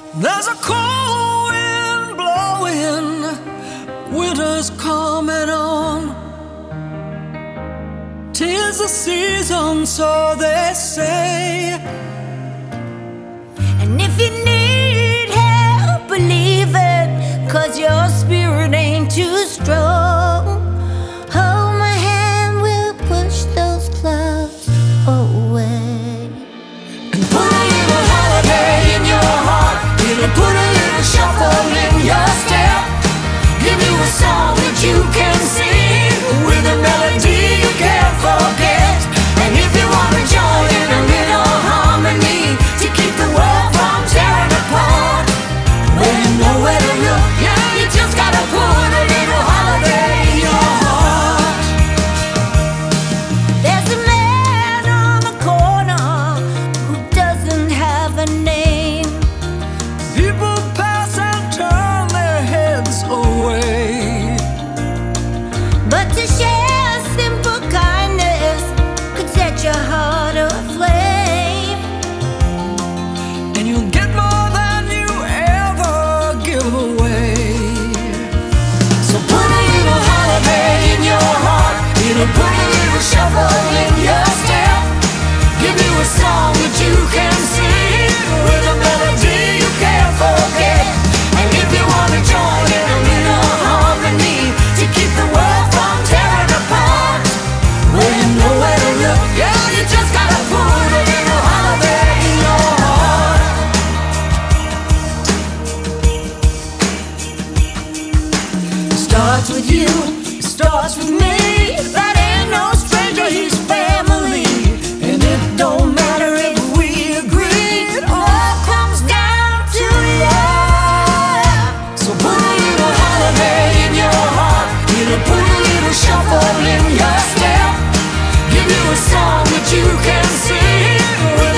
There's a cold wind blowing, winter's coming on. 'Tis the season, so they say. And if you need help, believe it, 'cause your spirit ain't too strong. Hold my hand, we'll push those clouds away. And put a little holiday in your heart. It'll put a little shuffle in your step. Give you a song that you can sing with a melody you can't forget. And if you want to join in a little harmony to keep the world from tearing apart, well, you know where to look. Yeah, you just gotta put a little holiday in your heart. There's a man on the corner who doesn't have a name. People pass and turn their heads away. But to share simple kindness could set your heart aflame. And you'll get more than you ever give away. So put a little holiday in your heart. It'll put a little shuffle in your step. Give you a song that you can sing with a melody you can't forget. And if you want to join in a little harmony to keep the world from tearing apart, well, you know where to look. Yeah, you just gotta put a little holiday in your heart. Starts with you, starts with me. That ain't no stranger, he's family. And it don't matter if we agree, it all comes down to love. So put a little holiday in your heart. It'll put a little shuffle in your step. Give you a song that you can sing with